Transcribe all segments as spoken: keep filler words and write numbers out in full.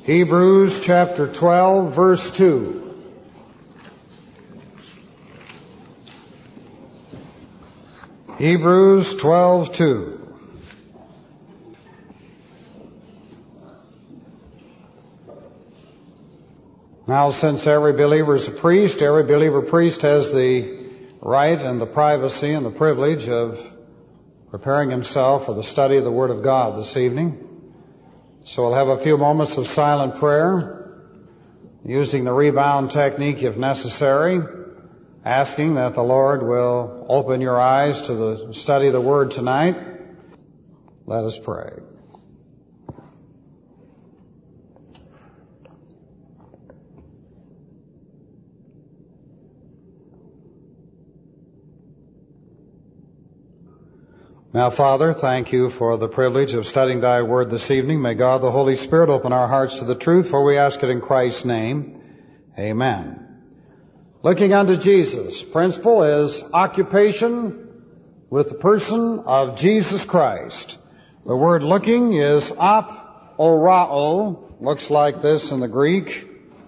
Hebrews chapter twelve, verse two. Hebrews twelve, two. Now, since every believer is a priest, every believer priest has the right and the privacy and the privilege of preparing himself for the study of the Word of God this evening. So we'll have a few moments of silent prayer, using the rebound technique if necessary, asking that the Lord will open your eyes to the study of the Word tonight. Let us pray. Now, Father, thank you for the privilege of studying thy word this evening. May God the Holy Spirit open our hearts to the truth, for we ask it in Christ's name. Amen. Looking unto Jesus. Principle is occupation with the person of Jesus Christ. The word looking is ap-orao. Looks like this in the Greek.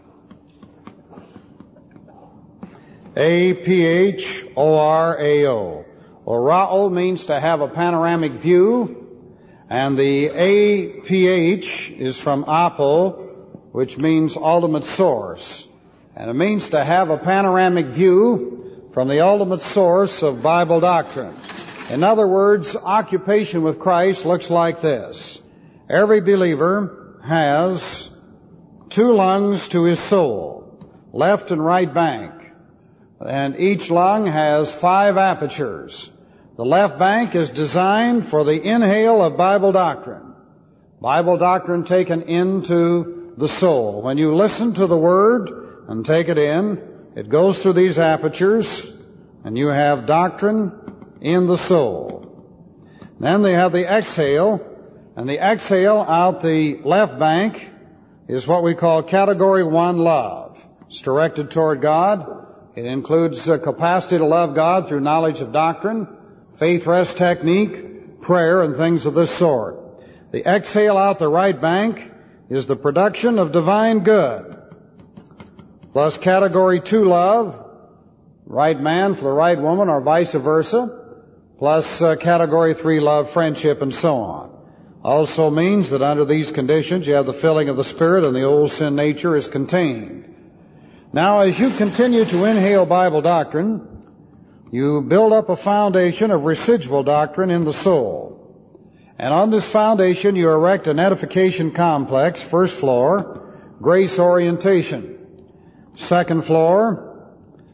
A P H O R A O. Orao means to have a panoramic view, and the A P H is from apo, which means ultimate source. And it means to have a panoramic view from the ultimate source of Bible doctrine. In other words, occupation with Christ looks like this. Every believer has two lungs to his soul, left and right bank. And each lung has five apertures. The left bank is designed for the inhale of Bible doctrine. Bible doctrine taken into the soul. When you listen to the Word and take it in, it goes through these apertures, and you have doctrine in the soul. Then they have the exhale, and the exhale out the left bank is what we call category one love. It's directed toward God. It includes the capacity to love God through knowledge of doctrine, faith rest technique, prayer, and things of this sort. The exhale out the right bank is the production of divine good, plus category two love, right man for the right woman or vice versa, plus uh, category three love, friendship, and so on. Also means that under these conditions you have the filling of the Spirit and the old sin nature is contained. Now, as you continue to inhale Bible doctrine, you build up a foundation of residual doctrine in the soul. And on this foundation, you erect an edification complex. First floor, grace orientation. Second floor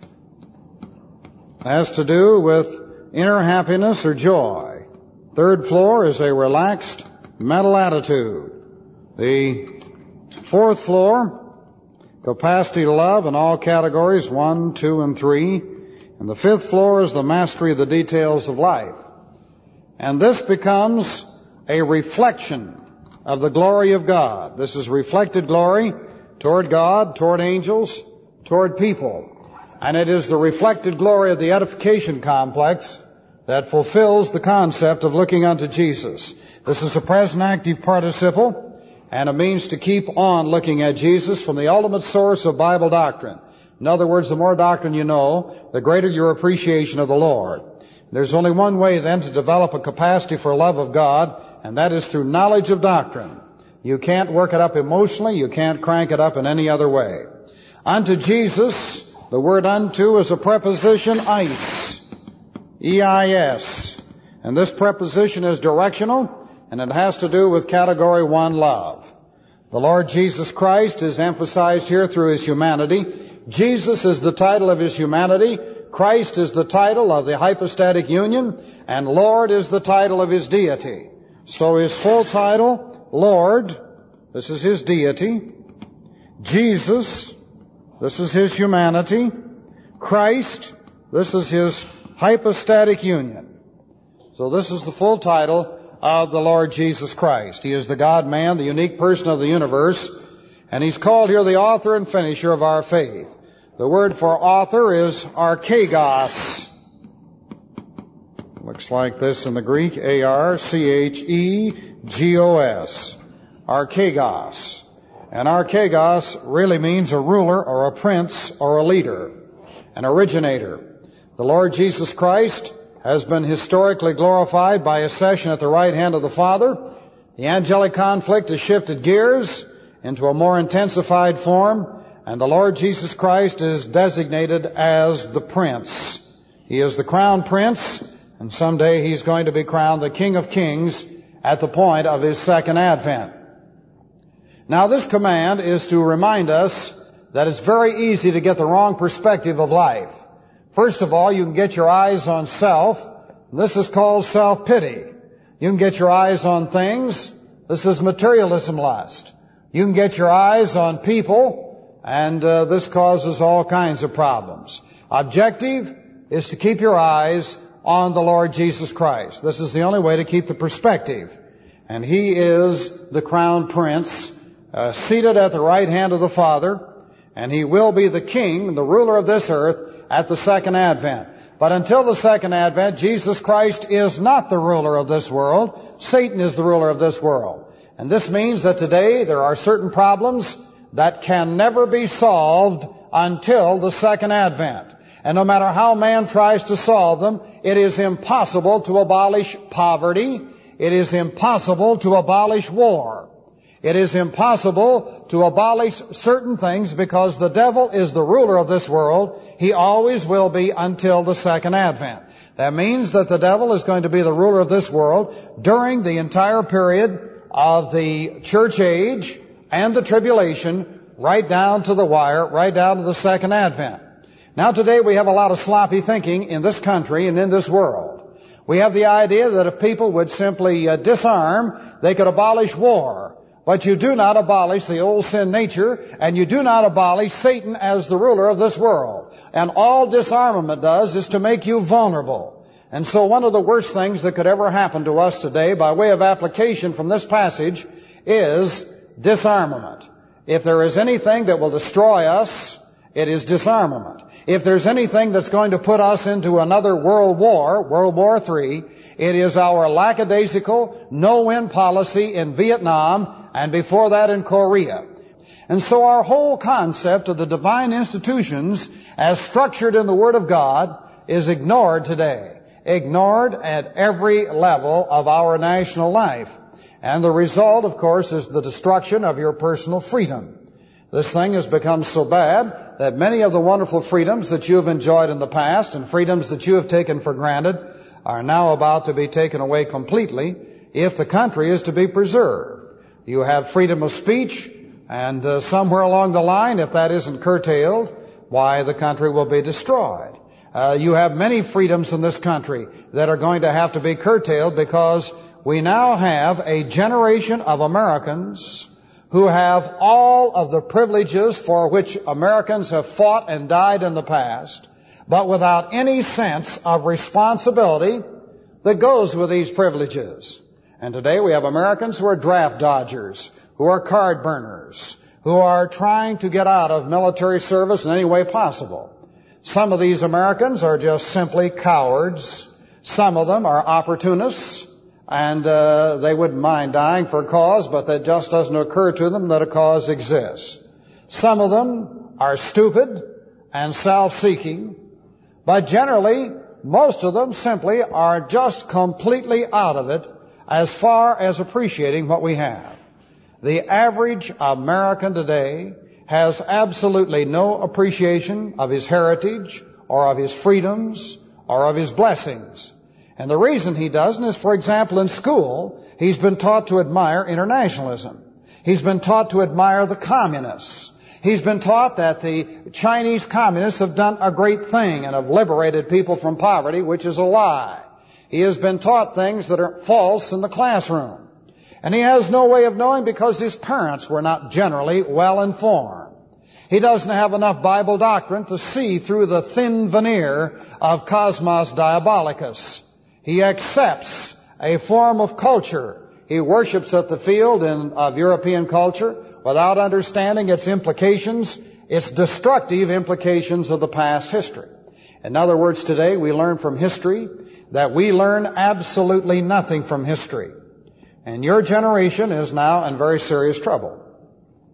has to do with inner happiness or joy. Third floor is a relaxed mental attitude. The fourth floor, capacity to love in all categories, one, two, and three. And the fifth floor is the mastery of the details of life. And this becomes a reflection of the glory of God. This is reflected glory toward God, toward angels, toward people. And it is the reflected glory of the edification complex that fulfills the concept of looking unto Jesus. This is a present active participle, and it means to keep on looking at Jesus from the ultimate source of Bible doctrine. In other words, the more doctrine you know, the greater your appreciation of the Lord. There's only one way then to develop a capacity for love of God, and that is through knowledge of doctrine. You can't work it up emotionally, you can't crank it up in any other way. Unto Jesus, the word unto is a preposition eis, E I S. And this preposition is directional, and it has to do with category one love. The Lord Jesus Christ is emphasized here through His humanity. Jesus is the title of His humanity, Christ is the title of the hypostatic union, and Lord is the title of His deity. So His full title, Lord, this is His deity. Jesus, this is His humanity. Christ, this is His hypostatic union. So this is the full title of the Lord Jesus Christ. He is the God-man, the unique person of the universe, and He's called here the author and finisher of our faith. The word for author is archegos. Looks like this in the Greek, A R C H E G O S. Archegos. And archegos really means a ruler or a prince or a leader, an originator. The Lord Jesus Christ has been historically glorified by his session at the right hand of the Father. The angelic conflict has shifted gears into a more intensified form, and the Lord Jesus Christ is designated as the Prince. He is the crown prince, and someday he's going to be crowned the King of Kings at the point of his second advent. Now, this command is to remind us that it's very easy to get the wrong perspective of life. First of all, you can get your eyes on self. This is called self-pity. You can get your eyes on things. This is materialism lust. You can get your eyes on people, and uh, this causes all kinds of problems. Objective is to keep your eyes on the Lord Jesus Christ. This is the only way to keep the perspective. And he is the crown prince, uh, seated at the right hand of the Father, and he will be the king, the ruler of this earth, at the second advent. But until the second advent, Jesus Christ is not the ruler of this world. Satan is the ruler of this world. And this means that today there are certain problems that can never be solved until the second advent. And no matter how man tries to solve them, it is impossible to abolish poverty. It is impossible to abolish war. It is impossible to abolish certain things because the devil is the ruler of this world. He always will be until the second advent. That means that the devil is going to be the ruler of this world during the entire period of the church age and the tribulation, right down to the wire, right down to the second advent. Now today we have a lot of sloppy thinking in this country and in this world. We have the idea that if people would simply uh, disarm, they could abolish war. But you do not abolish the old sin nature, and you do not abolish Satan as the ruler of this world. And all disarmament does is to make you vulnerable. And so one of the worst things that could ever happen to us today, by way of application from this passage, is disarmament. If there is anything that will destroy us, it is disarmament. If there's anything that's going to put us into another world war, World War Three, it is our lackadaisical, no-win policy in Vietnam, and before that in Korea. And so our whole concept of the divine institutions as structured in the Word of God is ignored today. Ignored at every level of our national life. And the result, of course, is the destruction of your personal freedom. This thing has become so bad that many of the wonderful freedoms that you have enjoyed in the past and freedoms that you have taken for granted are now about to be taken away completely if the country is to be preserved. You have freedom of speech, and uh, somewhere along the line, if that isn't curtailed, why, the country will be destroyed. Uh, you have many freedoms in this country that are going to have to be curtailed because we now have a generation of Americans who have all of the privileges for which Americans have fought and died in the past, but without any sense of responsibility that goes with these privileges. And today we have Americans who are draft dodgers, who are card burners, who are trying to get out of military service in any way possible. Some of these Americans are just simply cowards. Some of them are opportunists, and uh, they wouldn't mind dying for a cause, but that just doesn't occur to them that a cause exists. Some of them are stupid and self-seeking, but generally, most of them simply are just completely out of it as far as appreciating what we have. The average American today has absolutely no appreciation of his heritage or of his freedoms or of his blessings. And the reason he doesn't is, for example, in school, he's been taught to admire internationalism. He's been taught to admire the communists. He's been taught that the Chinese communists have done a great thing and have liberated people from poverty, which is a lie. He has been taught things that are false in the classroom. And he has no way of knowing because his parents were not generally well informed. He doesn't have enough Bible doctrine to see through the thin veneer of cosmos diabolicus. He accepts a form of culture. He worships at the field in, of European culture without understanding its implications, its destructive implications of the past history. In other words, today we learn from history that we learn absolutely nothing from history. And your generation is now in very serious trouble.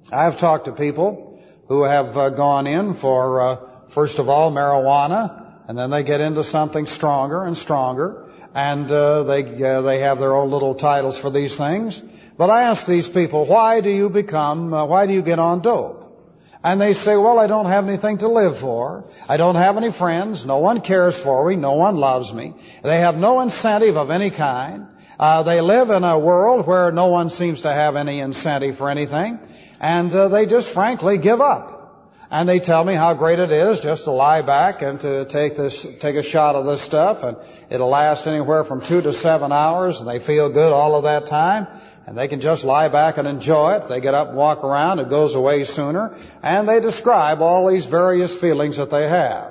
I've talked to people who have uh, gone in for, uh, first of all, marijuana, and then they get into something stronger and stronger, and uh, they uh, they have their own little titles for these things. But I ask these people, why do you become, uh, why do you get on dope? And they say, well, I don't have anything to live for. I don't have any friends. No one cares for me. No one loves me. They have no incentive of any kind. Uh, they live in a world where no one seems to have any incentive for anything. And uh, they just frankly give up. And they tell me how great it is just to lie back and to take this, take a shot of this stuff. And it'll last anywhere from two to seven hours. And they feel good all of that time. And they can just lie back and enjoy it. They get up and walk around. It goes away sooner. And they describe all these various feelings that they have.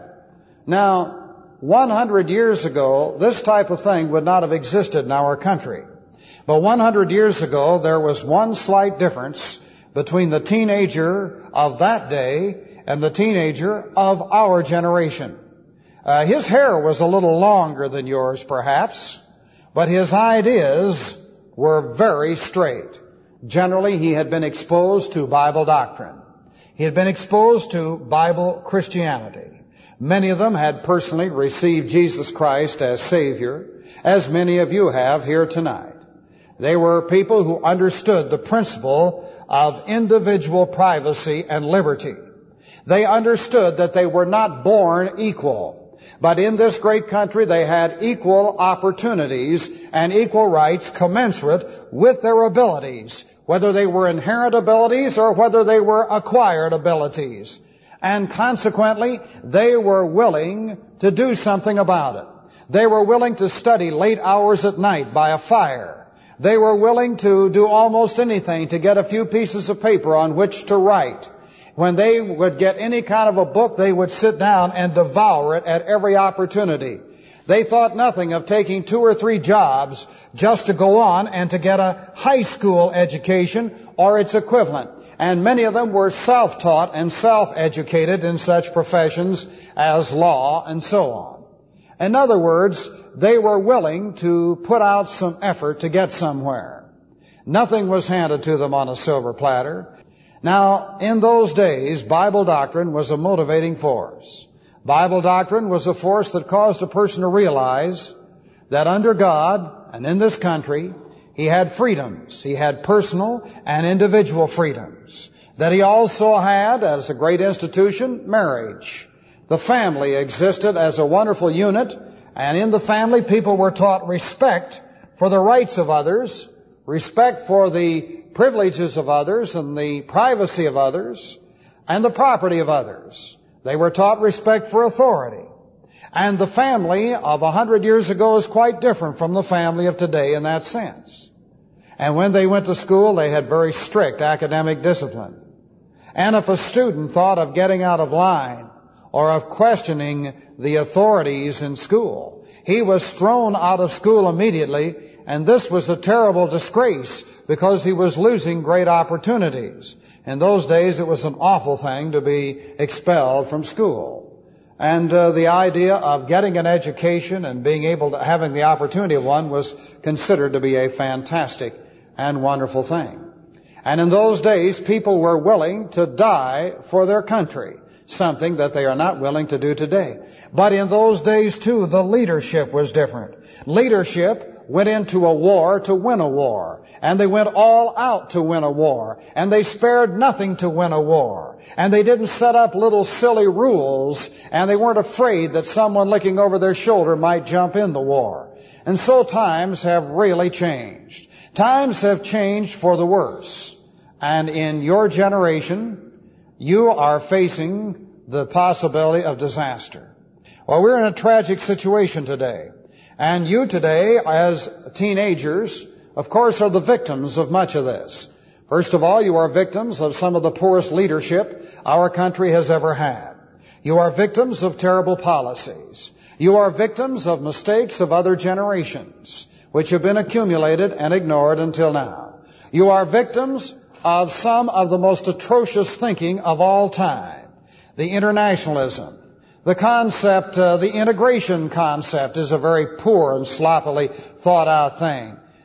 Now, one hundred years ago, this type of thing would not have existed in our country. But one hundred years ago, there was one slight difference between the teenager of that day and the teenager of our generation. Uh, his hair was a little longer than yours, perhaps, but his ideas were very straight. Generally, he had been exposed to Bible doctrine. He had been exposed to Bible Christianity. Many of them had personally received Jesus Christ as Savior, as many of you have here tonight. They were people who understood the principle of individual privacy and liberty. They understood that they were not born equal, but in this great country they had equal opportunities and equal rights commensurate with their abilities, whether they were inherent abilities or whether they were acquired abilities. And consequently, they were willing to do something about it. They were willing to study late hours at night by a fire. They were willing to do almost anything to get a few pieces of paper on which to write. When they would get any kind of a book, they would sit down and devour it at every opportunity. They thought nothing of taking two or three jobs just to go on and to get a high school education or its equivalent. And many of them were self-taught and self-educated in such professions as law and so on. In other words, they were willing to put out some effort to get somewhere. Nothing was handed to them on a silver platter. Now, in those days, Bible doctrine was a motivating force. Bible doctrine was a force that caused a person to realize that under God and in this country, he had freedoms. He had personal and individual freedoms. That he also had, as a great institution, marriage. The family existed as a wonderful unit, and in the family people were taught respect for the rights of others, respect for the privileges of others and the privacy of others and the property of others. They were taught respect for authority. And the family of a hundred years ago is quite different from the family of today in that sense. And when they went to school, they had very strict academic discipline. And if a student thought of getting out of line or of questioning the authorities in school, he was thrown out of school immediately, and this was a terrible disgrace because he was losing great opportunities. In those days, it was an awful thing to be expelled from school. And uh, the idea of getting an education and being able to, having the opportunity of one was considered to be a fantastic and wonderful thing. And in those days, people were willing to die for their country, something that they are not willing to do today. But in those days, too, the leadership was different. Leadership went into a war to win a war. And they went all out to win a war. And they spared nothing to win a war. And they didn't set up little silly rules. And they weren't afraid that someone looking over their shoulder might jump in the war. And so times have really changed. Times have changed for the worse. And in your generation, you are facing the possibility of disaster. Well, we're in a tragic situation today. And you today, as teenagers, of course, are the victims of much of this. First of all, you are victims of some of the poorest leadership our country has ever had. You are victims of terrible policies. You are victims of mistakes of other generations, which have been accumulated and ignored until now. You are victims of some of the most atrocious thinking of all time. The internationalism. The concept, uh, the integration concept is a very poor and sloppily thought out thing.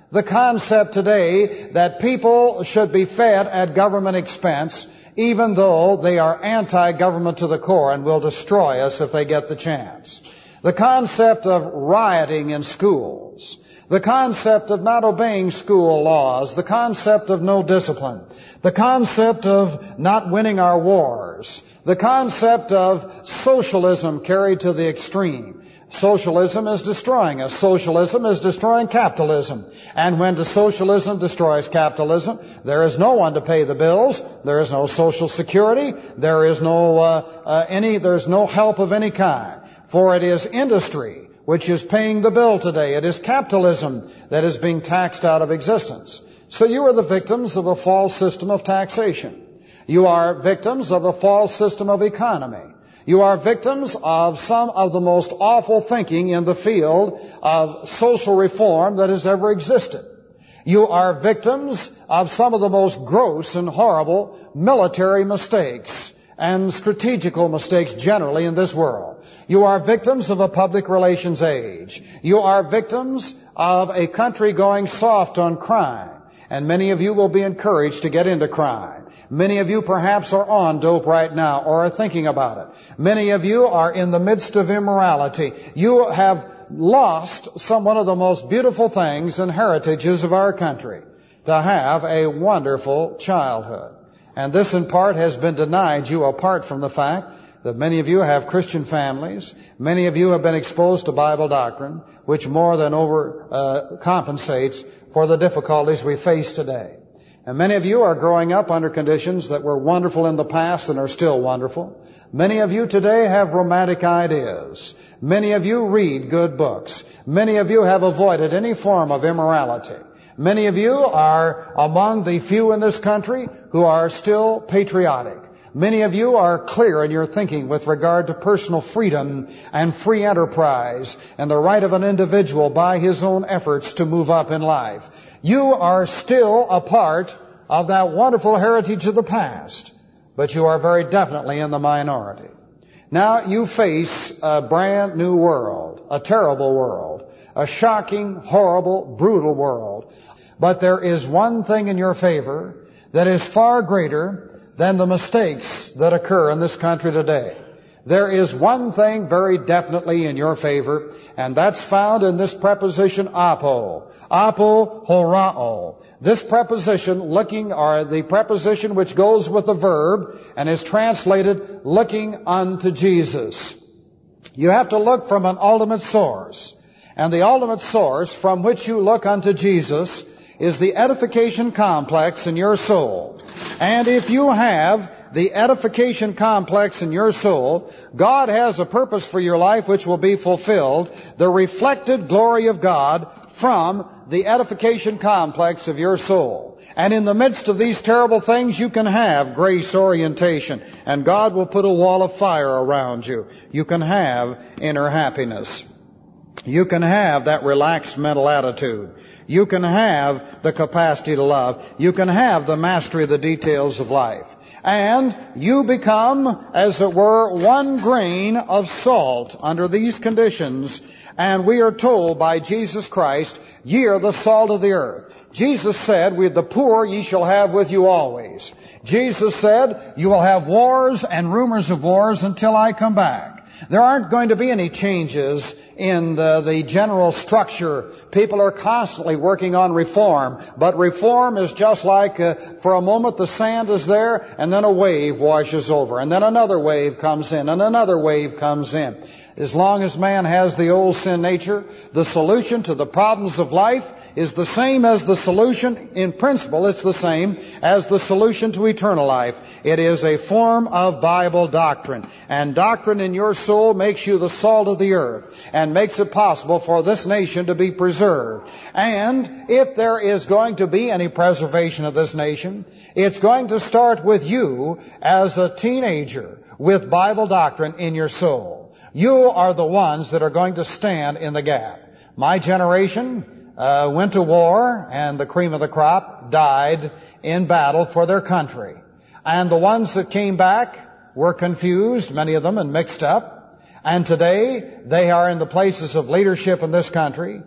The concept today that people should be fed at government expense, even though they are anti-government to the core and will destroy us if they get the chance. The concept of rioting in schools. The concept of not obeying school laws. The concept of no discipline. The concept of not winning our wars. The concept of socialism carried to the extreme. Socialism is destroying us. Socialism is destroying capitalism. And when the socialism destroys capitalism, there is no one to pay the bills. There is no social security. There is no uh, uh, any. There is no help of any kind. For it is industry which is paying the bill today. It is capitalism that is being taxed out of existence. So you are the victims of a false system of taxation. You are victims of a false system of economy. You are victims of some of the most awful thinking in the field of social reform that has ever existed. You are victims of some of the most gross and horrible military mistakes and strategical mistakes generally in this world. You are victims of a public relations age. You are victims of a country going soft on crime. And many of you will be encouraged to get into crime. Many of you perhaps are on dope right now or are thinking about it. Many of you are in the midst of immorality. You have lost some one of the most beautiful things and heritages of our country, to have a wonderful childhood. And this in part has been denied you apart from the fact that many of you have Christian families. Many of you have been exposed to Bible doctrine, which more than over uh, compensates for the difficulties we face today. And many of you are growing up under conditions that were wonderful in the past and are still wonderful. Many of you today have romantic ideas. Many of you read good books. Many of you have avoided any form of immorality. Many of you are among the few in this country who are still patriotic. Many of you are clear in your thinking with regard to personal freedom and free enterprise and the right of an individual by his own efforts to move up in life. You are still a part of that wonderful heritage of the past, but you are very definitely in the minority. Now you face a brand new world, a terrible world, a shocking, horrible, brutal world. But there is one thing in your favor that is far greater than the mistakes that occur in this country today. There is one thing very definitely in your favor, and that's found in this preposition apo. Apo horao. This preposition looking, or the preposition which goes with the verb and is translated looking unto Jesus. You have to look from an ultimate source. And the ultimate source from which you look unto Jesus is the edification complex in your soul. And if you have the edification complex in your soul, God has a purpose for your life which will be fulfilled, the reflected glory of God from the edification complex of your soul. And in the midst of these terrible things, you can have grace orientation, and God will put a wall of fire around you. You can have inner happiness. You can have that relaxed mental attitude. You can have the capacity to love. You can have the mastery of the details of life. And you become, as it were, one grain of salt under these conditions. And we are told by Jesus Christ, ye are the salt of the earth. Jesus said, with the poor ye shall have with you always. Jesus said, you will have wars and rumors of wars until I come back. There aren't going to be any changes in the, the general structure. People are constantly working on reform, but reform is just like uh, for a moment the sand is there and then a wave washes over and then another wave comes in and another wave comes in. As long as man has the old sin nature, the solution to the problems of life is the same as the solution, in principle, it's the same as the solution to eternal life. It is a form of Bible doctrine. And doctrine in your soul makes you the salt of the earth and makes it possible for this nation to be preserved. And if there is going to be any preservation of this nation, it's going to start with you as a teenager with Bible doctrine in your soul. You are the ones that are going to stand in the gap. My generation uh, went to war, and the cream of the crop died in battle for their country. And the ones that came back were confused, many of them, and mixed up. And today, they are in the places of leadership in this country.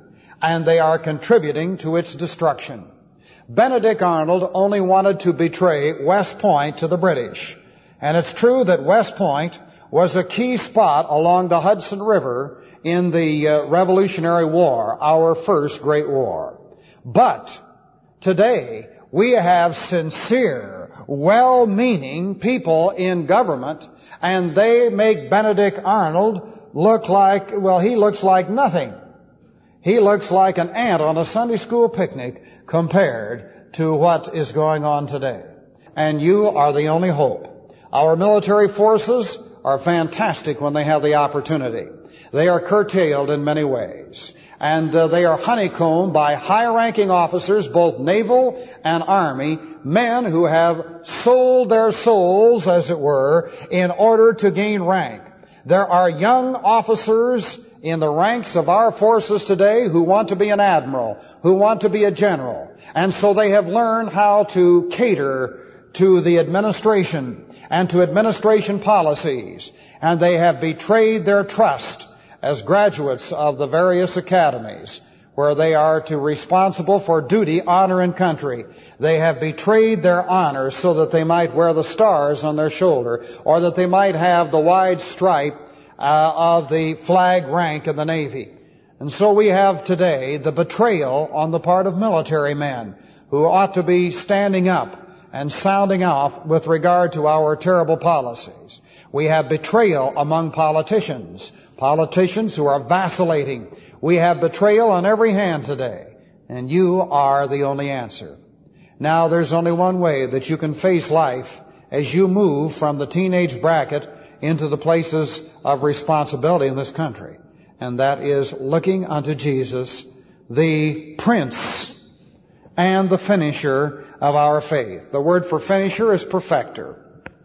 and they are contributing to its destruction. Benedict Arnold only wanted to betray West Point to the British. And it's true that West Point was a key spot along the Hudson River in the uh, Revolutionary War, our first great war. But today, we have sincere, well-meaning people in government, and they make Benedict Arnold look like, well, he looks like nothing. He looks like an ant on a Sunday school picnic compared to what is going on today. And you are the only hope. Our military forces are fantastic when they have the opportunity. They are curtailed in many ways. And uh, they are honeycombed by high-ranking officers, both naval and army, men who have sold their souls, as it were, in order to gain rank. There are young officers in the ranks of our forces today who want to be an admiral, who want to be a general. And so they have learned how to cater to the administration and to administration policies. And they have betrayed their trust as graduates of the various academies where they are to responsible for duty, honor, and country. They have betrayed their honor so that they might wear the stars on their shoulder, or that they might have the wide stripe uh, of the flag rank in the Navy. And so we have today the betrayal on the part of military men who ought to be standing up and sounding off with regard to our terrible policies. We have betrayal among politicians, politicians who are vacillating. We have betrayal on every hand today, and you are the only answer. Now, there's only one way that you can face life as you move from the teenage bracket into the places of responsibility in this country, and that is looking unto Jesus, the Prince and the finisher of our faith. The word for finisher is perfecter.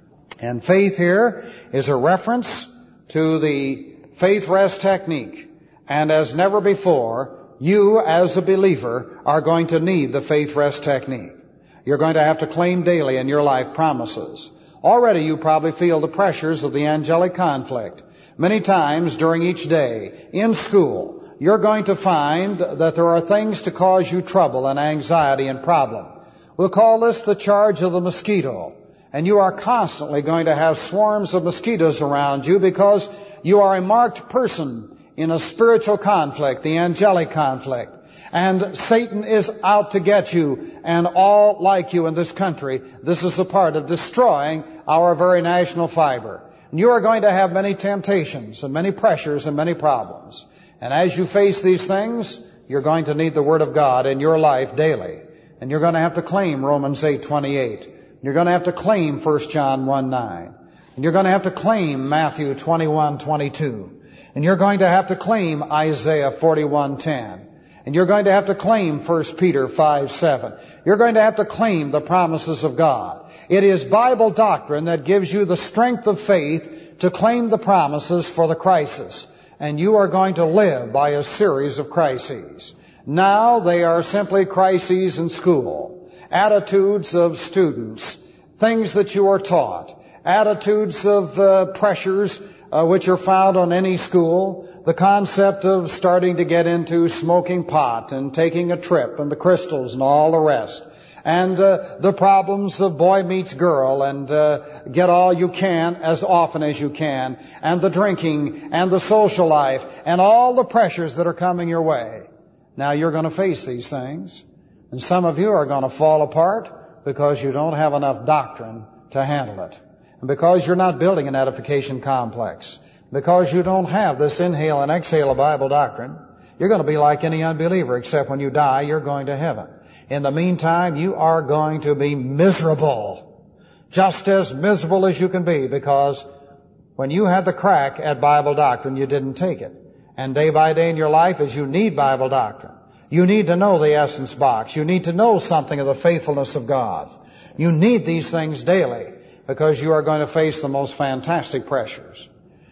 And faith here is a reference to the faith rest technique. And as never before, you as a believer are going to need the faith rest technique. You're going to have to claim daily in your life promises. Already you probably feel the pressures of the angelic conflict. Many times during each day, in school, you're going to find that there are things to cause you trouble and anxiety and problem. We'll call this the charge of the mosquito. And you are constantly going to have swarms of mosquitoes around you because you are a marked person in a spiritual conflict, the angelic conflict. And Satan is out to get you and all like you in this country. This is a part of destroying our very national fiber. And you are going to have many temptations and many pressures and many problems. And as you face these things, you're going to need the Word of God in your life daily. And you're going to have to claim Romans eight twenty-eight. You're going to have to claim First John one nine. And you're going to have to claim Matthew twenty-one twenty-two. And you're going to have to claim Isaiah forty-one ten. And you're going to have to claim First Peter five seven. You're going to have to claim the promises of God. It is Bible doctrine that gives you the strength of faith to claim the promises for the crisis. And you are going to live by a series of crises. Now they are simply crises in school, attitudes of students, things that you are taught, attitudes of uh, pressures uh, which are found on any school, the concept of starting to get into smoking pot and taking a trip and the crystals and all the rest. And uh, the problems of boy meets girl and uh, get all you can as often as you can, and the drinking and the social life and all the pressures that are coming your way. Now you're going to face these things, and some of you are going to fall apart because you don't have enough doctrine to handle it, and because you're not building an edification complex, because you don't have this inhale and exhale of Bible doctrine. You're going to be like any unbeliever, except when you die, you're going to heaven. In the meantime, you are going to be miserable, just as miserable as you can be, because when you had the crack at Bible doctrine, you didn't take it. And day by day in your life, as you need Bible doctrine, you need to know the essence box. You need to know something of the faithfulness of God. You need these things daily, because you are going to face the most fantastic pressures.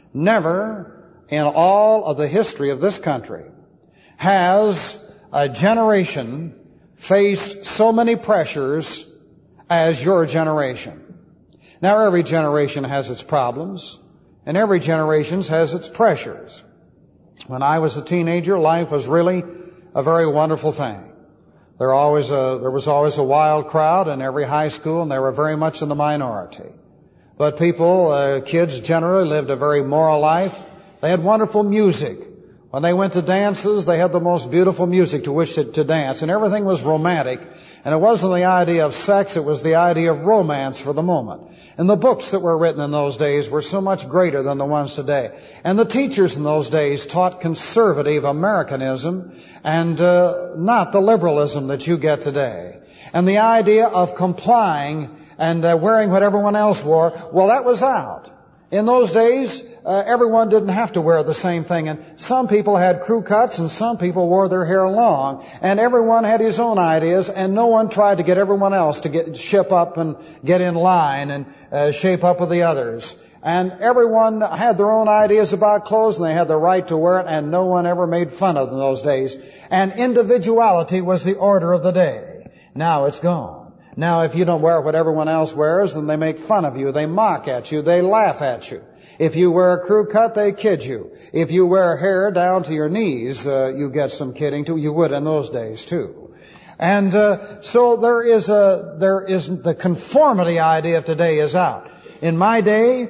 Never in all of the history of this country has a generation faced so many pressures as your generation. Now, every generation has its problems, and every generation has its pressures. When I was a teenager, life was really a very wonderful thing. There, always a, there was always a wild crowd in every high school, and they were very much in the minority. But people, uh, kids generally, lived a very moral life. They had wonderful music. When they went to dances, they had the most beautiful music to which to, to dance, and everything was romantic. And it wasn't the idea of sex, it was the idea of romance for the moment. And the books that were written in those days were so much greater than the ones today. And the teachers in those days taught conservative Americanism and uh, not the liberalism that you get today. And the idea of complying and uh, wearing what everyone else wore, well, that was out. In those days, uh, everyone didn't have to wear the same thing, and some people had crew cuts and some people wore their hair long, and everyone had his own ideas, and no one tried to get everyone else to get ship up and get in line and uh, shape up with the others. And everyone had their own ideas about clothes, and they had the right to wear it, and no one ever made fun of them in those days. And individuality was the order of the day. Now it's gone. Now, if you don't wear what everyone else wears, then they make fun of you. They mock at you. They laugh at you. If you wear a crew cut, they kid you. If you wear hair down to your knees, uh, you get some kidding too. You would in those days too. And uh, so there is a there is the conformity idea of today is out. In my day,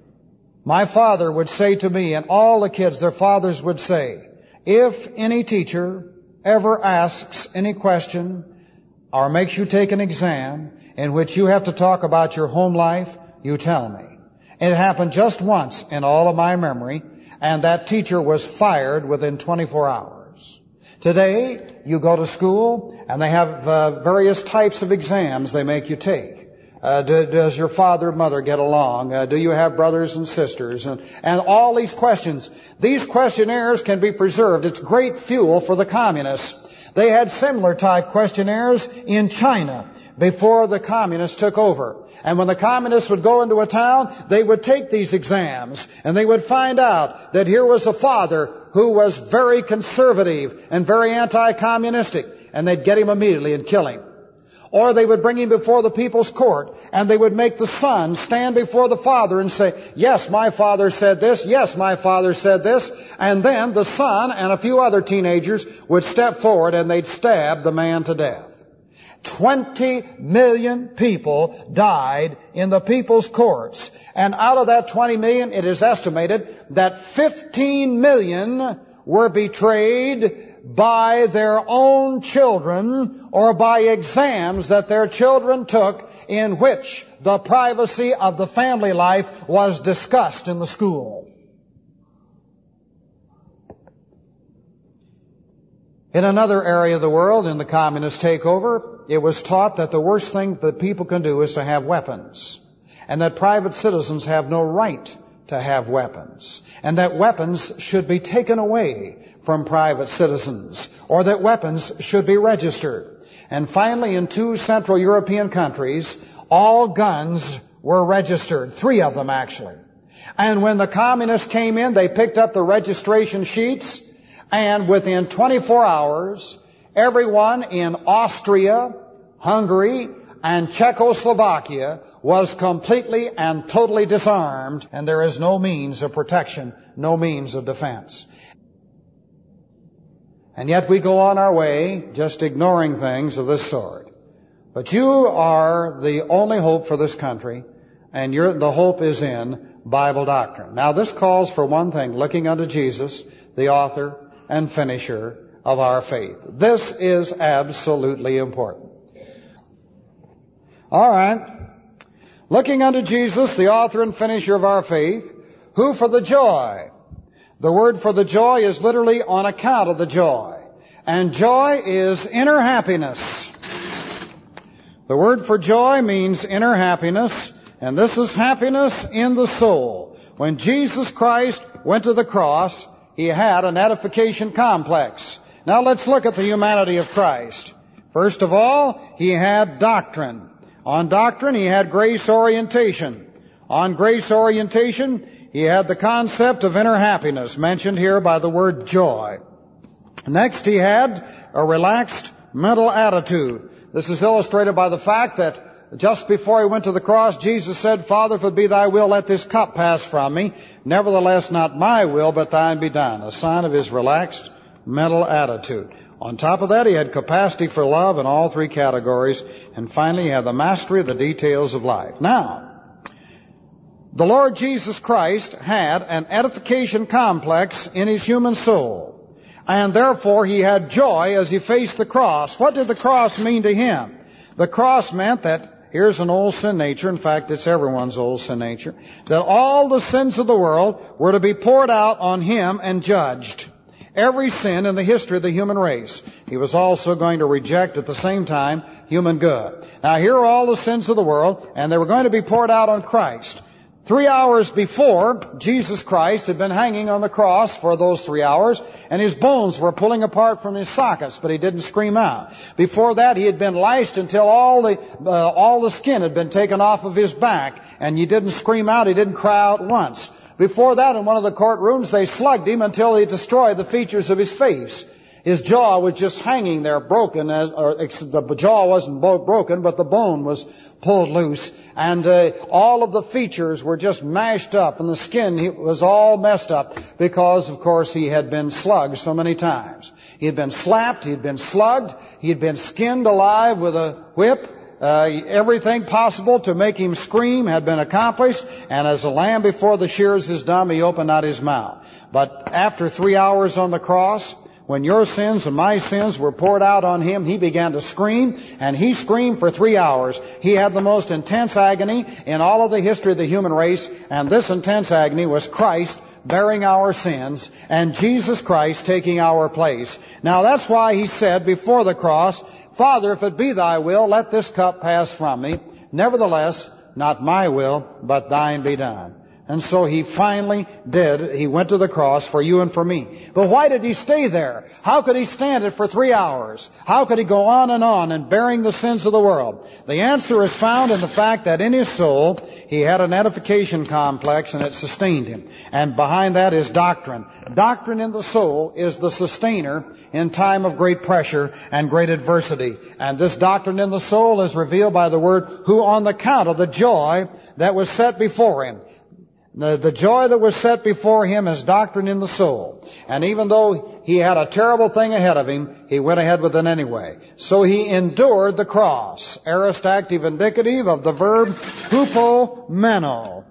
my father would say to me, and all the kids, their fathers would say, if any teacher ever asks any question or makes you take an exam in which you have to talk about your home life, you tell me. It happened just once in all of my memory, and that teacher was fired within twenty-four hours. Today, you go to school, and they have uh, various types of exams they make you take. Uh, do, does your father and mother get along? Uh, do you have brothers and sisters? And, and all these questions. These questionnaires can be preserved. It's great fuel for the communists. They had similar type questionnaires in China before the communists took over. And when the communists would go into a town, they would take these exams, and they would find out that here was a father who was very conservative and very anti-communistic, and they'd get him immediately and kill him. Or they would bring him before the people's court, and they would make the son stand before the father and say, yes, my father said this, yes, my father said this, and then the son and a few other teenagers would step forward and they'd stab the man to death. Twenty million people died in the people's courts, and out of that twenty million, it is estimated that fifteen million were betrayed by their own children or by exams that their children took in which the privacy of the family life was discussed in the school. In another area of the world, in the communist takeover, it was taught that the worst thing that people can do is to have weapons, and that private citizens have no right to have weapons, and that weapons should be taken away from private citizens, or that weapons should be registered. And finally, in two Central European countries, all guns were registered, three of them actually. And when the communists came in, they picked up the registration sheets, and within twenty-four hours, everyone in Austria, Hungary, and Czechoslovakia was completely and totally disarmed, and there is no means of protection, no means of defense. And yet we go on our way just ignoring things of this sort. But you are the only hope for this country, and your, the hope is in Bible doctrine. Now this calls for one thing, looking unto Jesus, the author and finisher of our faith. This is absolutely important. All right. Looking unto Jesus, the author and finisher of our faith, who for the joy. The word for the joy is literally on account of the joy. And joy is inner happiness. The word for joy means inner happiness, and this is happiness in the soul. When Jesus Christ went to the cross, he had an edification complex. Now let's look at the humanity of Christ. First of all, he had doctrine. On doctrine, he had grace orientation. On grace orientation, he had the concept of inner happiness, mentioned here by the word joy. Next, he had a relaxed mental attitude. This is illustrated by the fact that just before he went to the cross, Jesus said, Father, if it be thy will, let this cup pass from me. Nevertheless, not my will, but thine be done. A sign of his relaxed mental attitude. On top of that, he had capacity for love in all three categories. And finally, he had the mastery of the details of life. Now, the Lord Jesus Christ had an edification complex in his human soul. And therefore, he had joy as he faced the cross. What did the cross mean to him? The cross meant that here's an old sin nature. In fact, it's everyone's old sin nature. That all the sins of the world were to be poured out on him and judged. Every sin in the history of the human race. He was also going to reject at the same time human good. Now here are all the sins of the world, and they were going to be poured out on Christ. Three hours before, Jesus Christ had been hanging on the cross for those three hours, and his bones were pulling apart from his sockets, but he didn't scream out. Before that, he had been lashed until all the uh, all the skin had been taken off of his back, and he didn't scream out, he didn't cry out once. Before that, in one of the courtrooms, they slugged him until they destroyed the features of his face. His jaw was just hanging there, broken, as, or the jaw wasn't broken, but the bone was pulled loose. And uh, all of the features were just mashed up, and the skin was all messed up because, of course, he had been slugged so many times. He had been slapped, he had been slugged, he had been skinned alive with a whip. Uh, everything possible to make him scream had been accomplished, and as a lamb before the shears is dumb, he opened not his mouth. But after three hours on the cross, when your sins and my sins were poured out on him, he began to scream, and he screamed for three hours. He had the most intense agony in all of the history of the human race, and this intense agony was Christ bearing our sins, and Jesus Christ taking our place. Now that's why he said before the cross, Father, if it be thy will, let this cup pass from me. Nevertheless, not my will, but thine be done. And so he finally did. He went to the cross for you and for me. But why did he stay there? How could he stand it for three hours? How could he go on and on and bearing the sins of the world? The answer is found in the fact that in his soul, he had an edification complex, and it sustained him. And behind that is doctrine. Doctrine in the soul is the sustainer in time of great pressure and great adversity. And this doctrine in the soul is revealed by the word, who on the count of the joy that was set before him. The, the joy that was set before him is doctrine in the soul. And even though he had a terrible thing ahead of him, he went ahead with it anyway. So he endured the cross. Aorist active indicative of the verb hupomeno.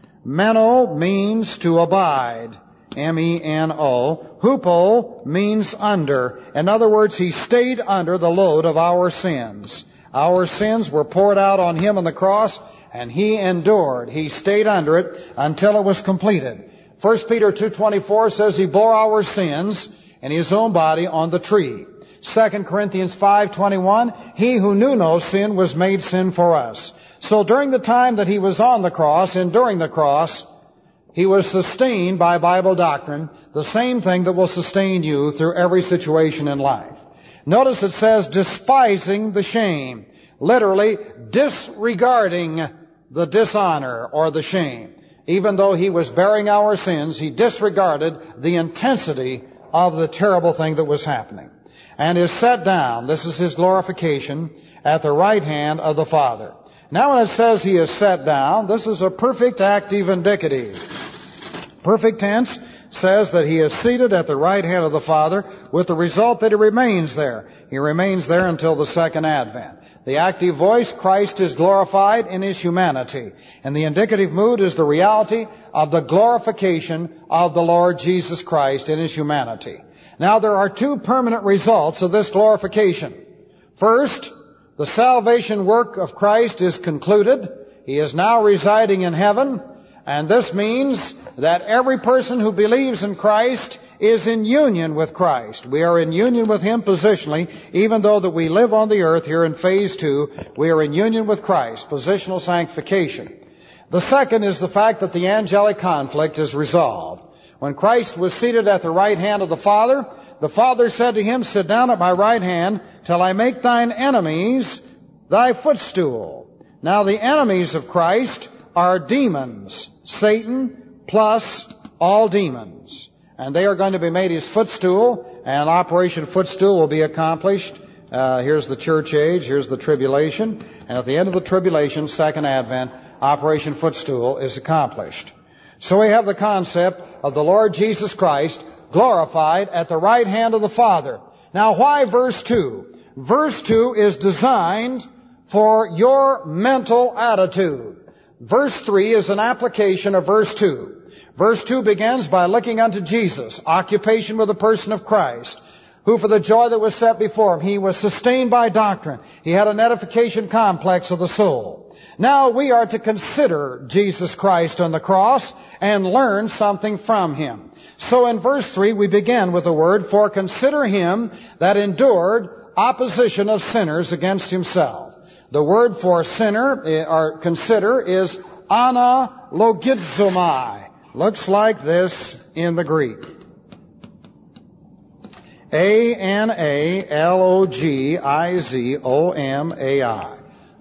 Meno means to abide. M E N O. Hupo means under. In other words, he stayed under the load of our sins. Our sins were poured out on him on the cross, and he endured. He stayed under it until it was completed. First Peter two twenty-four says he bore our sins in his own body on the tree. Second Corinthians five twenty-one, he who knew no sin was made sin for us. So during the time that he was on the cross, enduring the cross, he was sustained by Bible doctrine, the same thing that will sustain you through every situation in life. Notice it says despising the shame. Literally disregarding the dishonor or the shame. Even though he was bearing our sins, he disregarded the intensity of the terrible thing that was happening. And is set down, this is his glorification, at the right hand of the Father. Now when it says he is set down, this is a perfect active indicative. Perfect tense says that he is seated at the right hand of the Father, with the result that he remains there. He remains there until the second advent. The active voice, Christ is glorified in his humanity. And the indicative mood is the reality of the glorification of the Lord Jesus Christ in his humanity. Now there are two permanent results of this glorification. First, the salvation work of Christ is concluded. He is now residing in heaven. And this means that every person who believes in Christ is in union with Christ. We are in union with him positionally, even though that we live on the earth here in phase two, we are in union with Christ, positional sanctification. The second is the fact that the angelic conflict is resolved. When Christ was seated at the right hand of the Father, the Father said to him, sit down at my right hand till I make thine enemies thy footstool. Now the enemies of Christ are demons, Satan plus all demons. And they are going to be made his footstool, and Operation Footstool will be accomplished. Uh, here's the church age, here's the tribulation, and at the end of the tribulation, second advent, Operation Footstool is accomplished. So we have the concept of the Lord Jesus Christ glorified at the right hand of the Father. Now, why verse two? Verse two is designed for your mental attitude. Verse three is an application of verse two. Verse two begins by looking unto Jesus, occupation with the person of Christ, who for the joy that was set before him, he was sustained by doctrine. He had an edification complex of the soul. Now we are to consider Jesus Christ on the cross and learn something from him. So in verse three we begin with the word, for consider him that endured opposition of sinners against himself. The word for sinner, or consider, is analogizomai. Looks like this in the Greek. A N A L O G I Z O M A I.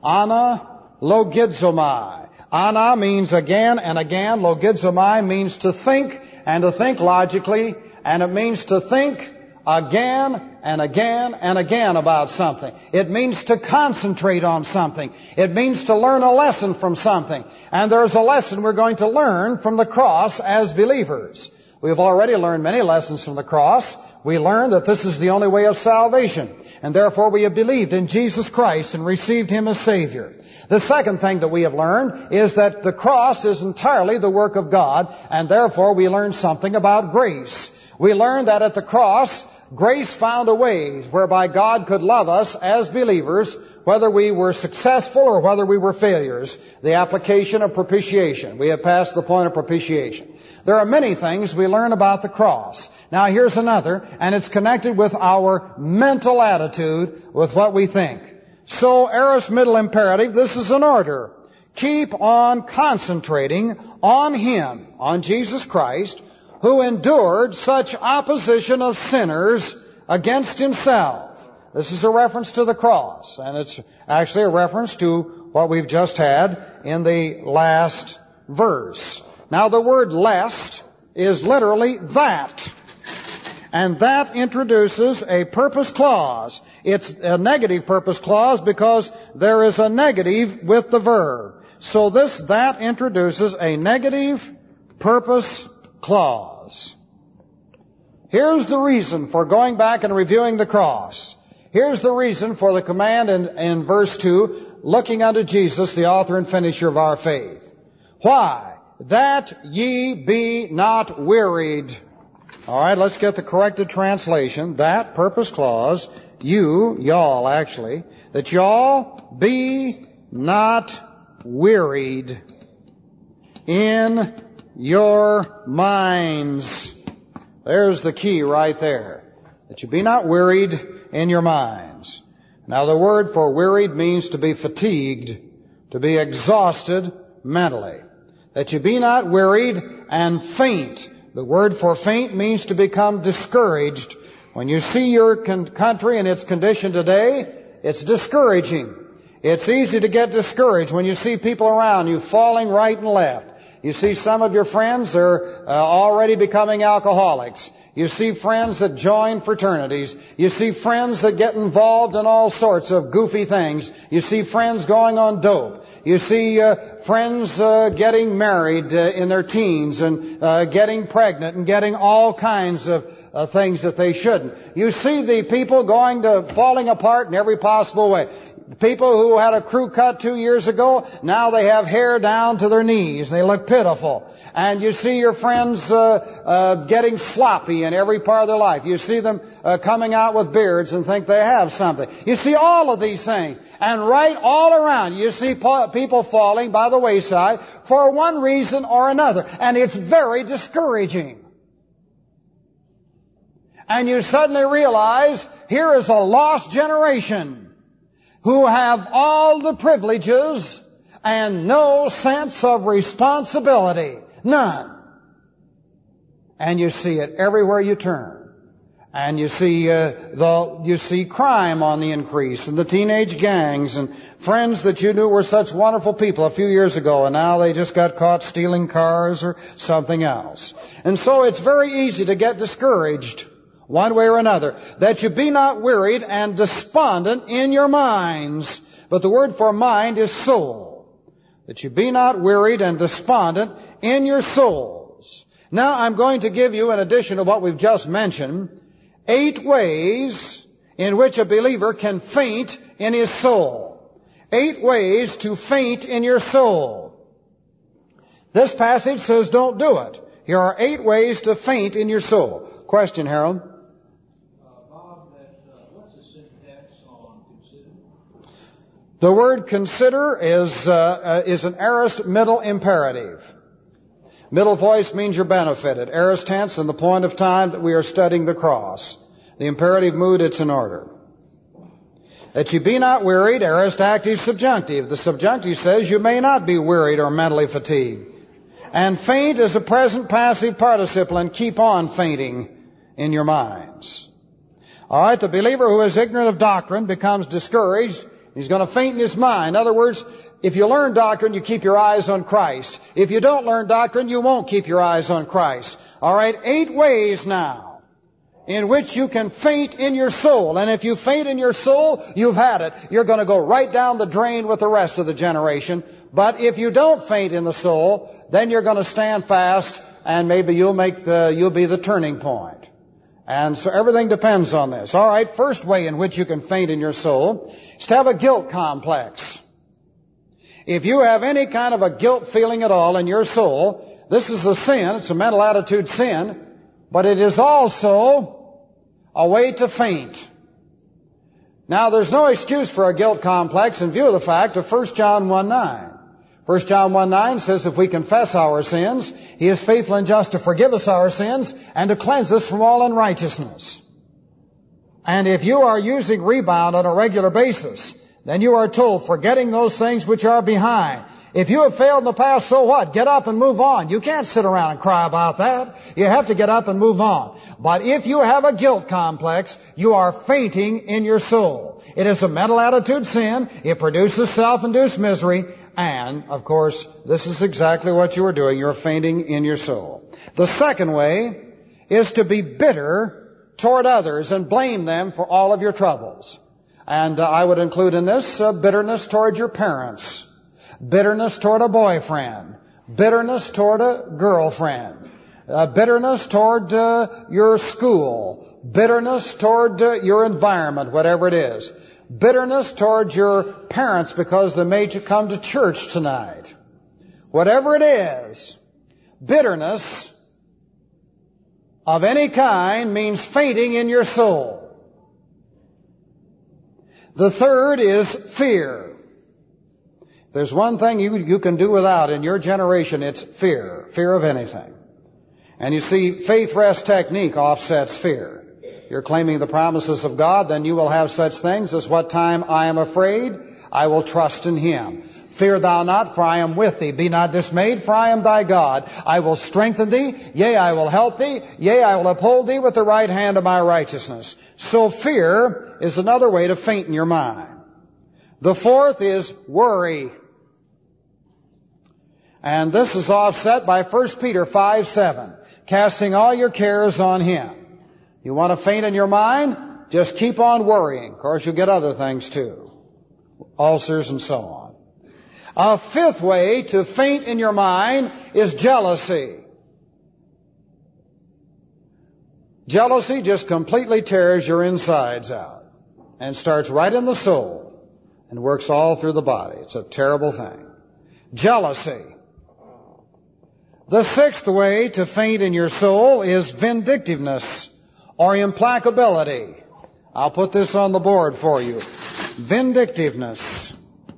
Analogizomai. Ana means again and again. Logizomai means to think, and to think logically, and it means to think again and again and again about something. It means to concentrate on something. It means to learn a lesson from something. And there's a lesson we're going to learn from the cross as believers. We've already learned many lessons from the cross. We learned that this is the only way of salvation, and therefore we have believed in Jesus Christ and received him as Savior. The second thing that we have learned is that the cross is entirely the work of God, and therefore we learn something about grace. We learned that at the cross, grace found a way whereby God could love us as believers, whether we were successful or whether we were failures. The application of propitiation. We have passed the point of propitiation. There are many things we learn about the cross. Now here's another, and it's connected with our mental attitude, with what we think. So, aorist middle imperative, this is an order. Keep on concentrating on him, on Jesus Christ, who endured such opposition of sinners against himself. This is a reference to the cross, and it's actually a reference to what we've just had in the last verse. Now the word lest is literally that. And that introduces a purpose clause. It's a negative purpose clause because there is a negative with the verb. So this that introduces a negative purpose clause. Here's the reason for going back and reviewing the cross. Here's the reason for the command in, in verse two, looking unto Jesus, the author and finisher of our faith. Why? That ye be not wearied. All right, let's get the corrected translation. That purpose clause, you, y'all actually, that y'all be not wearied in your minds. There's the key right there. That you be not wearied in your minds. Now the word for wearied means to be fatigued, to be exhausted mentally. That you be not wearied and faint. The word for faint means to become discouraged. When you see your con- country and its condition today, it's discouraging. It's easy to get discouraged when you see people around you falling right and left. You see some of your friends are uh, already becoming alcoholics. You see friends that join fraternities. You see friends that get involved in all sorts of goofy things. You see friends going on dope. You see uh, friends uh, getting married uh, in their teens and uh, getting pregnant and getting all kinds of uh, things that they shouldn't. You see the people going to falling apart in every possible way. People who had a crew cut two years ago, now they have hair down to their knees. They look pitiful. And you see your friends uh, uh, getting sloppy in every part of their life. You see them uh, coming out with beards and think they have something. You see all of these things. And right all around you see po- people falling by the wayside for one reason or another. And it's very discouraging. And you suddenly realize here is a lost generation who have all the privileges and no sense of responsibility. None. And you see it everywhere you turn. And you see uh, the you see crime on the increase, and the teenage gangs, and friends that you knew were such wonderful people a few years ago, and now they just got caught stealing cars or something else. And so it's very easy to get discouraged one way or another. That you be not wearied and despondent in your minds. But the word for mind is soul. That you be not wearied and despondent in your souls. Now I'm going to give you, in addition to what we've just mentioned, eight ways in which a believer can faint in his soul. Eight ways to faint in your soul. This passage says don't do it. Here are eight ways to faint in your soul. Question, Harold? Uh, Bob, that, uh, what's the syntax on consider? The word consider is, uh, uh, is an aorist middle imperative. Middle voice means you're benefited. Aorist tense in the point of time that we are studying the cross. The imperative mood, it's in order. That you be not wearied, aorist active subjunctive. The subjunctive says you may not be wearied or mentally fatigued. And faint is a present passive participle, and keep on fainting in your minds. All right, the believer who is ignorant of doctrine becomes discouraged. He's going to faint in his mind. In other words, if you learn doctrine, you keep your eyes on Christ. If you don't learn doctrine, you won't keep your eyes on Christ. All right, eight ways now in which you can faint in your soul. And if you faint in your soul, you've had it. You're going to go right down the drain with the rest of the generation. But if you don't faint in the soul, then you're going to stand fast, and maybe you'll make the, you'll be the turning point. And so everything depends on this. All right, first way in which you can faint in your soul is to have a guilt complex. If you have any kind of a guilt feeling at all in your soul, this is a sin. It's a mental attitude sin. But it is also a way to faint. Now, there's no excuse for a guilt complex in view of the fact of First John one nine. First John one nine says if we confess our sins, He is faithful and just to forgive us our sins and to cleanse us from all unrighteousness. And if you are using rebound on a regular basis, then you are told, forgetting those things which are behind. If you have failed in the past, so what? Get up and move on. You can't sit around and cry about that. You have to get up and move on. But if you have a guilt complex, you are fainting in your soul. It is a mental attitude sin. It produces self-induced misery. And, of course, this is exactly what you are doing. You're fainting in your soul. The second way is to be bitter toward others and blame them for all of your troubles. And uh, I would include in this uh, bitterness toward your parents. Bitterness toward a boyfriend. Bitterness toward a girlfriend. Uh, bitterness toward uh, your school. Bitterness toward uh, your environment, whatever it is. Bitterness toward your parents because they made you come to church tonight. Whatever it is, bitterness of any kind means fainting in your soul. The third is fear. There's one thing you, you can do without in your generation, it's fear. Fear of anything. And you see, faith rest technique offsets fear. You're claiming the promises of God, then you will have such things as what time I am afraid, I will trust in Him. Fear thou not, for I am with thee. Be not dismayed, for I am thy God. I will strengthen thee, yea, I will help thee, yea, I will uphold thee with the right hand of my righteousness. So fear is another way to faint in your mind. The fourth is worry. And this is offset by First Peter five seven. Casting all your cares on Him. You want to faint in your mind? Just keep on worrying. Of course, you'll get other things too. Ulcers and so on. A fifth way to faint in your mind is jealousy. Jealousy just completely tears your insides out and starts right in the soul and works all through the body. It's a terrible thing. Jealousy. The sixth way to faint in your soul is vindictiveness or implacability. I'll put this on the board for you. Vindictiveness.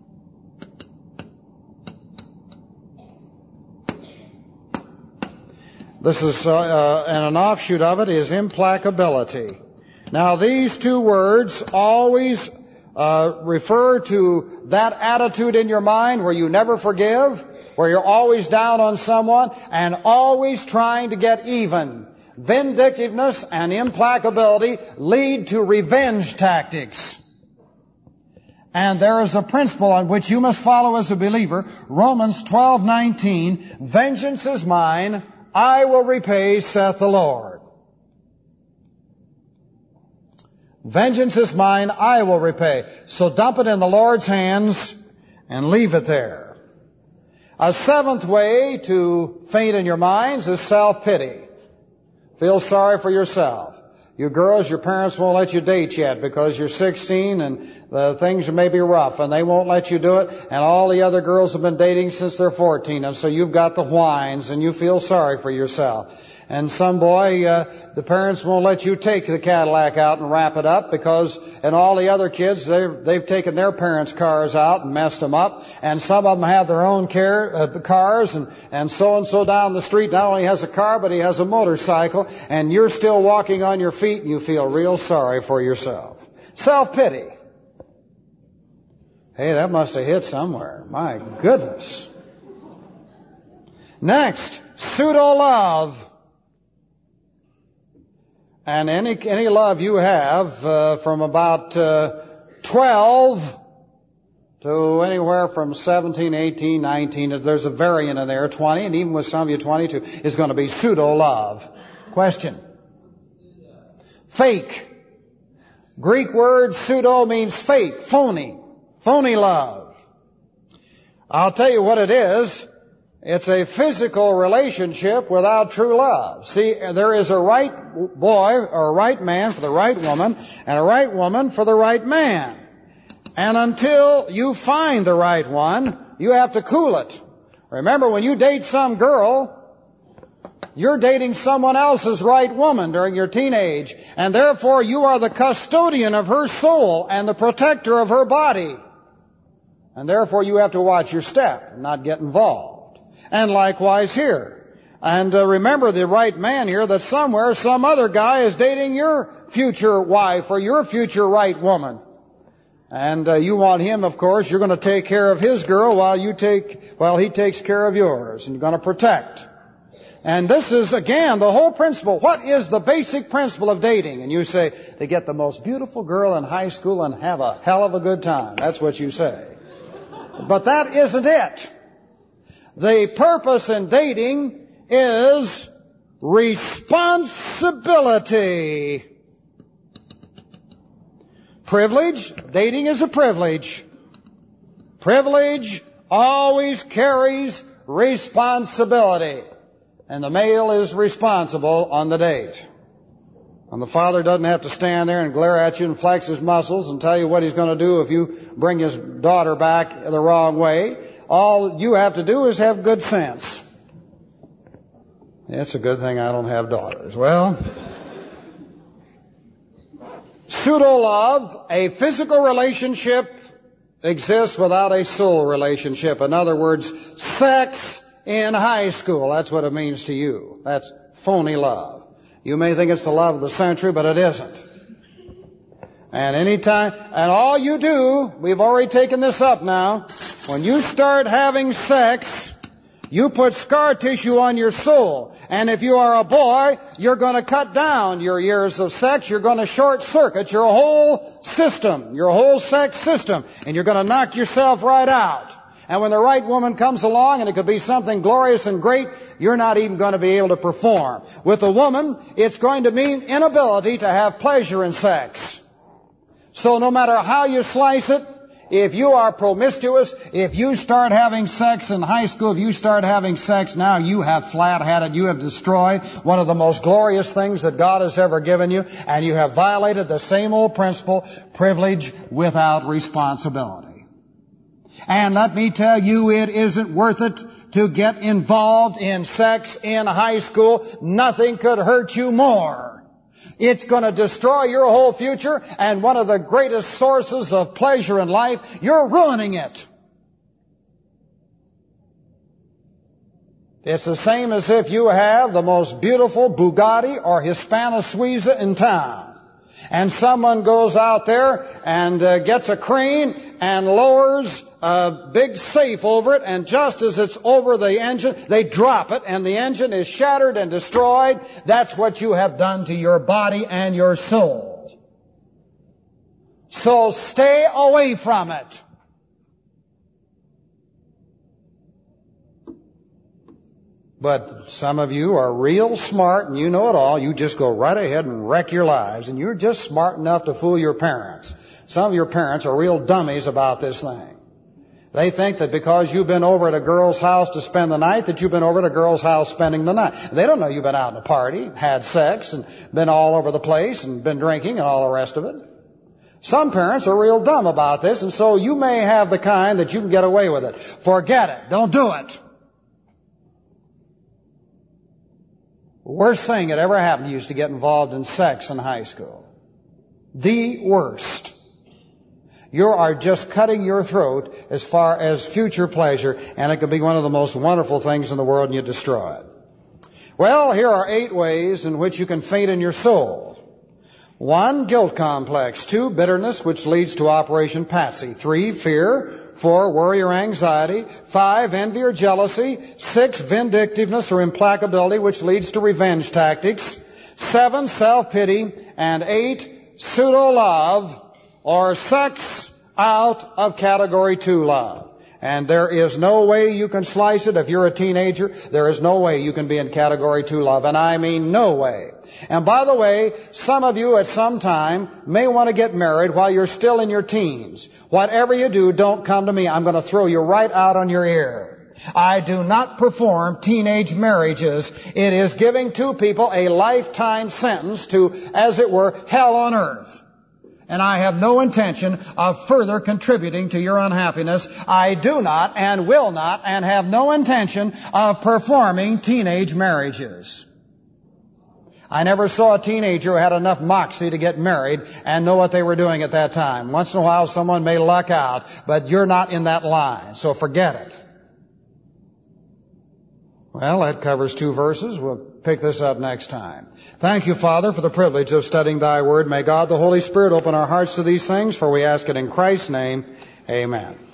This is, uh, uh, and an offshoot of it is implacability. Now, these two words always uh, refer to that attitude in your mind where you never forgive, where you're always down on someone and always trying to get even. Vindictiveness and implacability lead to revenge tactics. And there is a principle on which you must follow as a believer. Romans twelve nineteen. Vengeance is mine, I will repay, saith the Lord. Vengeance is mine, I will repay. So dump it in the Lord's hands and leave it there. A seventh way to faint in your minds is self-pity. Feel sorry for yourself. You girls, your parents won't let you date yet because you're sixteen and the things may be rough and they won't let you do it. And all the other girls have been dating since they're fourteen, and so you've got the whines and you feel sorry for yourself. And some boy, uh, the parents won't let you take the Cadillac out and wrap it up because, and all the other kids, they've, they've taken their parents' cars out and messed them up. And some of them have their own care, uh, cars, and, and so-and-so down the street not only has a car, but he has a motorcycle, and you're still walking on your feet and you feel real sorry for yourself. Self-pity. Hey, that must have hit somewhere. My goodness. Next, pseudo-love. And any any love you have uh, from about uh, twelve to anywhere from seventeen, eighteen, nineteen, there's a variant in there, twenty, and even with some of you twenty-two, is going to be pseudo-love. Question. Fake. Greek word pseudo means fake, phony, phony love. I'll tell you what it is. It's a physical relationship without true love. See, there is a right boy or a right man for the right woman and a right woman for the right man. And until you find the right one, you have to cool it. Remember, when you date some girl, you're dating someone else's right woman during your teenage, and therefore you are the custodian of her soul and the protector of her body. And therefore you have to watch your step and not get involved. And likewise here. And uh, remember the right man here, that somewhere some other guy is dating your future wife or your future right woman. And uh, you want him, of course, you're going to take care of his girl while you take, while he takes care of yours. And you're going to protect. And this is, again, the whole principle. What is the basic principle of dating? And you say, they get the most beautiful girl in high school and have a hell of a good time. That's what you say. But that isn't it. The purpose in dating is responsibility. Privilege, dating is a privilege. Privilege always carries responsibility. And the male is responsible on the date. And the father doesn't have to stand there and glare at you and flex his muscles and tell you what he's going to do if you bring his daughter back the wrong way. All you have to do is have good sense. It's a good thing I don't have daughters. Well, pseudo-love, a physical relationship exists without a soul relationship. In other words, sex in high school. That's what it means to you. That's phony love. You may think it's the love of the century, but it isn't. And anytime, and all you do, we've already taken this up now, when you start having sex, you put scar tissue on your soul. And if you are a boy, you're going to cut down your years of sex. You're going to short circuit your whole system, your whole sex system. And you're going to knock yourself right out. And when the right woman comes along, and it could be something glorious and great, you're not even going to be able to perform. With a woman, it's going to mean inability to have pleasure in sex. So no matter how you slice it, if you are promiscuous, if you start having sex in high school, if you start having sex now, you have flat-had it. You have destroyed one of the most glorious things that God has ever given you, and you have violated the same old principle, privilege without responsibility. And let me tell you, it isn't worth it to get involved in sex in high school. Nothing could hurt you more. It's going to destroy your whole future, and one of the greatest sources of pleasure in life, you're ruining it. It's the same as if you have the most beautiful Bugatti or Hispana Suiza in town. And someone goes out there and uh, gets a crane and lowers a big safe over it, and just as it's over the engine, they drop it, and the engine is shattered and destroyed. That's what you have done to your body and your soul. So stay away from it. But some of you are real smart and you know it all. You just go right ahead and wreck your lives, and you're just smart enough to fool your parents. Some of your parents are real dummies about this thing. They think that because you've been over at a girl's house to spend the night, that you've been over at a girl's house spending the night. They don't know you've been out in a party, had sex, and been all over the place, and been drinking, and all the rest of it. Some parents are real dumb about this, and so you may have the kind that you can get away with it. Forget it. Don't do it. The worst thing that ever happened to you is to get involved in sex in high school. The worst. You are just cutting your throat as far as future pleasure, and it could be one of the most wonderful things in the world, and you destroy it. Well, here are eight ways in which you can faint in your soul. One, guilt complex. Two, bitterness, which leads to Operation Patsy. Three, fear. Four, worry or anxiety. Five, envy or jealousy. Six, vindictiveness or implacability, which leads to revenge tactics. Seven, self-pity. And eight, pseudo-love, or sex out of category two love. And there is no way you can slice it. If you're a teenager, there is no way you can be in category two love. And I mean no way. And by the way, some of you at some time may want to get married while you're still in your teens. Whatever you do, don't come to me. I'm going to throw you right out on your ear. I do not perform teenage marriages. It is giving two people a lifetime sentence to, as it were, hell on earth. And I have no intention of further contributing to your unhappiness. I do not and will not and have no intention of performing teenage marriages. I never saw a teenager who had enough moxie to get married and know what they were doing at that time. Once in a while someone may luck out, but you're not in that line, so forget it. Well, that covers two verses. We'll pick this up next time. Thank you, Father, for the privilege of studying Thy Word. May God the Holy Spirit open our hearts to these things, for we ask it in Christ's name. Amen.